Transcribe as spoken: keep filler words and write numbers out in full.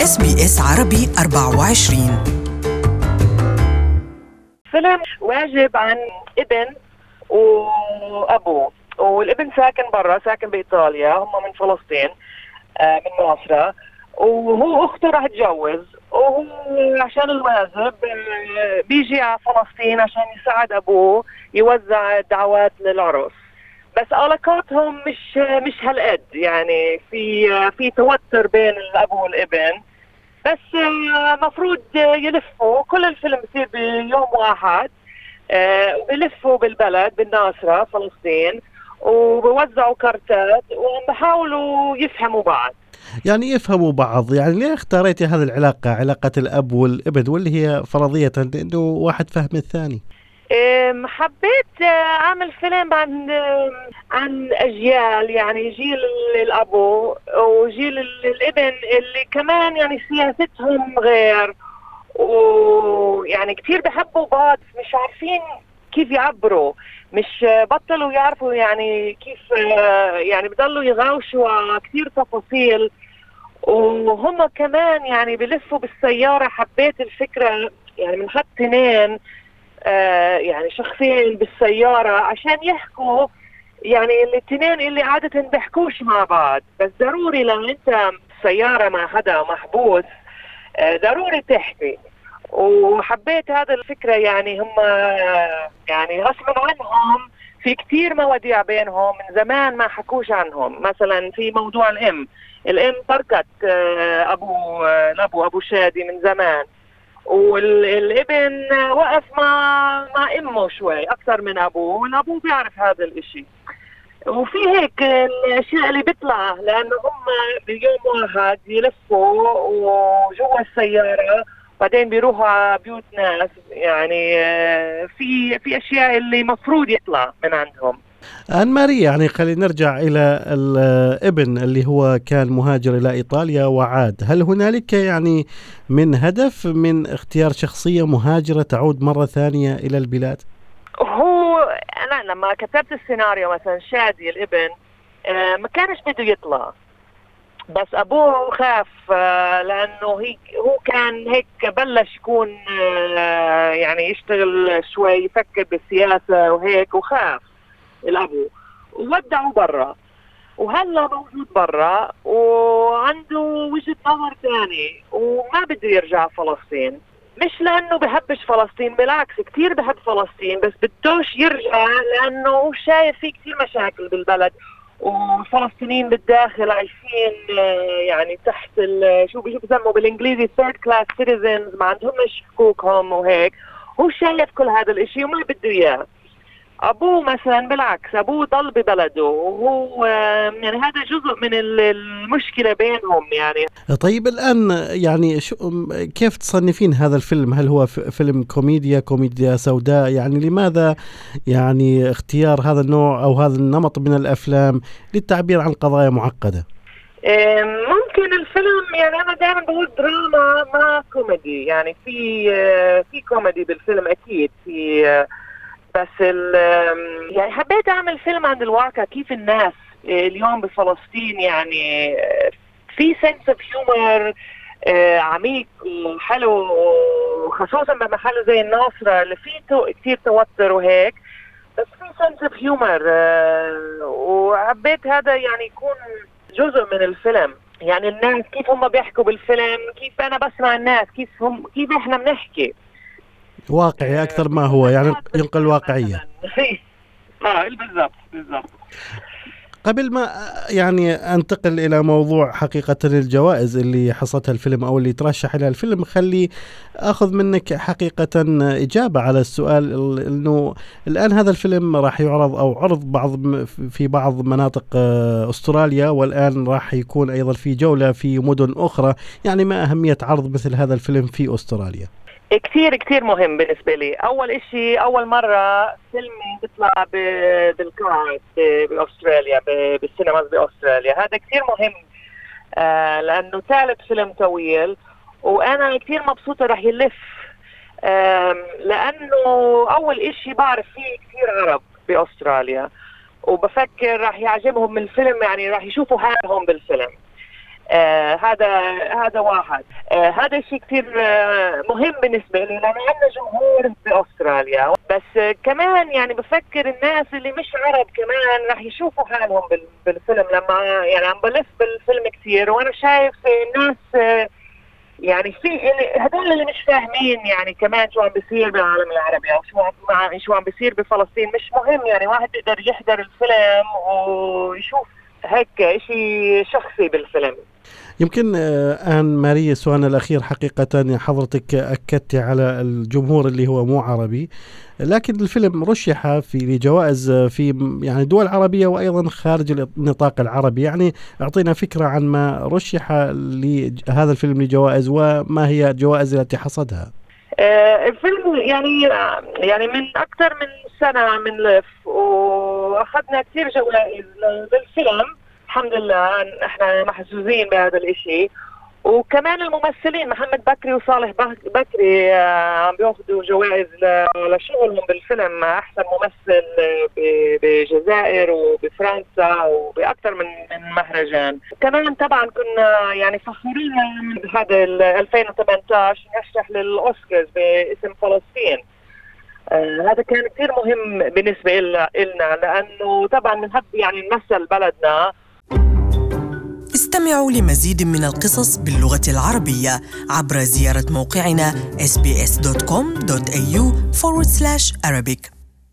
إس بي إس عربي أربعة وعشرين. فيلم واجب عن ابن وأبوه، والابن ساكن برا، ساكن بإيطاليا، هم من فلسطين آه من ناصرة، وهو أخته راح تجوز، وهو عشان الواجب آه بيجي على فلسطين عشان يساعد أبوه يوزع دعوات للعرس. بس علاقاتهم مش مش هالقد، يعني في في توتر بين الأب والابن، بس مفروض يلفوا كل الفيلم بصير بيوم واحد، وبيلفوا بالبلد بالناصرة فلسطين وبوزعوا كارتات وبحاولوا يفهموا بعض. يعني يفهموا بعض. يعني ليه اختاريتي هذه العلاقة، علاقة الأب والابن، واللي هي فرضية إنه واحد فهم الثاني؟ حبيت أعمل فيلم عن عن أجيال، يعني جيل الأبو وجيل الابن اللي كمان يعني سياستهم غير، ويعني كتير بحبوا بعض، مش عارفين كيف يعبروا، مش بطلوا يعرفوا يعني كيف، يعني بضلوا يغاوشوا على كتير تفاصيل، وهم كمان يعني بلفوا بالسيارة. حبيت الفكرة يعني من حد تنين آه يعني شخصين بالسيارة عشان يحكوا، يعني الاثنين اللي عادة بيحكوش مع بعض، بس ضروري لو انت سيارة مع حدا محبوس آه ضروري تحكي. وحبيت هذا الفكرة، يعني هم آه يعني غصبا عنهم في كتير مواضيع بينهم من زمان ما حكوش عنهم. مثلا في موضوع الام الام تركت آه ابو آه الابو ابو شادي من زمان، والابن وقف مع مع امه شوي اكثر من ابوه، والابوه بيعرف هذا الاشي. وفي هيك الاشياء اللي بيطلع لانه هم بيوم واحد يلفوا وجوا السياره، بعدين بيروحوا على بيوت ناس، يعني في في اشياء اللي مفروض يطلع من عندهم. آن ماريا، يعني خلينا نرجع إلى الابن اللي هو كان مهاجر إلى إيطاليا وعاد. هل هنالك يعني من هدف من اختيار شخصية مهاجرة تعود مرة ثانية إلى البلاد؟ هو أنا لما كتبت السيناريو مثلا شادي الابن آه ما كانش بده يطلع، بس أبوه خاف آه لأنه هيك هو كان هيك بلش يكون آه يعني يشتغل شوي، يفكر بالسياسة وهيك، وخاف الأبو وودعه برا، وهلا موجود برا وعنده وجهة نظر ثاني وما بده يرجع فلسطين. مش لأنه بحبش فلسطين، بالعكس كتير بحب فلسطين، بس بدوش يرجع لأنه شايف في كتير مشاكل بالبلد، والفلسطينيين بالداخل عايشين يعني تحت شو بيسموا بالإنجليزي third class citizens، ما عندهمش حقوقهم وهيك. هو شايف كل هذا الاشي وما بده إياه. أبوه مثلا بالعكس، أبوه ضل ببلده، وهو يعني هذا جزء من المشكلة بينهم. يعني طيب الآن يعني شو كيف تصنفين هذا الفيلم؟ هل هو فيلم كوميديا كوميديا سوداء؟ يعني لماذا يعني اختيار هذا النوع أو هذا النمط من الأفلام للتعبير عن قضايا معقدة؟ ممكن الفيلم يعني أنا دائما بقول دراما ما كوميدي، يعني في في كوميدي بالفيلم أكيد، في بس يعني حبيت أعمل فيلم عن الواقع، كيف الناس اليوم بفلسطين يعني في سنس اوف هيومر عميق وحلو، خصوصا بمحل زي الناصرة اللي فيه تو كتير توتر وهيك، بس في سنس اوف هيومر. وحبيت هذا يعني يكون جزء من الفيلم، يعني الناس كيف هم بيحكوا بالفيلم، كيف أنا بسمع الناس، كيف هم كيف إحنا بنحكي واقعي أكثر ما هو، يعني ينقل واقعية. اه بالضبط بالضبط. قبل ما يعني أنتقل إلى موضوع حقيقة الجوائز اللي حصلتها الفيلم أو اللي ترشح إلى الفيلم، خلي أخذ منك حقيقة إجابة على السؤال إنه الآن هذا الفيلم راح يعرض أو عرض بعض في بعض مناطق أستراليا، والآن راح يكون أيضا في جولة في مدن أخرى. يعني ما أهمية عرض مثل هذا الفيلم في أستراليا؟ كتير كتير مهم بالنسبة لي. أول إشي أول مرة فيلمي بيطلع بالقاعات بأستراليا، بالسينماز بأستراليا، هذا كتير مهم آه لأنه ثالث فيلم طويل، وأنا كتير مبسوطة رح يلف آه لأنه أول إشي بعرف فيه كتير عرب بأستراليا، وبفكر رح يعجبهم الفيلم، يعني رح يشوفوا حالهم بالفيلم. آه هذا هذا واحد. آه هذا شيء كثير آه مهم بالنسبة لي، لأن عندنا جمهور بأستراليا. بس آه كمان يعني بفكر الناس اللي مش عرب كمان رح يشوفوا حالهم بالفيلم، لما يعني عم بلف بالفيلم كثير وأنا شايف الناس آه يعني في هذول اللي مش فاهمين يعني كمان شو عم بيصير بالعالم العربي أو شو عم شو عم بيصير بفلسطين. مش مهم يعني واحد يقدر يحضر الفيلم ويشوف هيك شيء شخصي بالفيلم. يمكن آن ماريا سؤالنا الأخير، حقيقة حضرتك أكدت على الجمهور اللي هو مو عربي، لكن الفيلم رشح في لجوائز في يعني دول عربية وأيضا خارج النطاق العربي. يعني أعطينا فكرة عن ما رشح لهذا الفيلم لجوائز وما هي الجوائز التي حصدها. آه الفيلم يعني يعني من أكثر من سنة من لف وأخذنا كثير جوائز بالفيلم، الحمد لله احنا محظوظين بهذا الاشي. وكمان الممثلين محمد بكري وصالح بكري عم بياخذوا جوائز لشغلهم بالفيلم، احسن ممثل بالجزائر وبفرنسا وباكثر من من مهرجان. كمان طبعا كنا يعني فخورين بهذا ألفين وثمانية عشر نرشح للاوسكارز باسم فلسطين. آه هذا كان كثير مهم بالنسبه لنا لانه طبعا بنحب يعني نمثل بلدنا. استمعوا لمزيد من القصص باللغة العربية عبر زيارة موقعنا إس بي إس دوت كوم دوت إيه يو forward slash Arabic.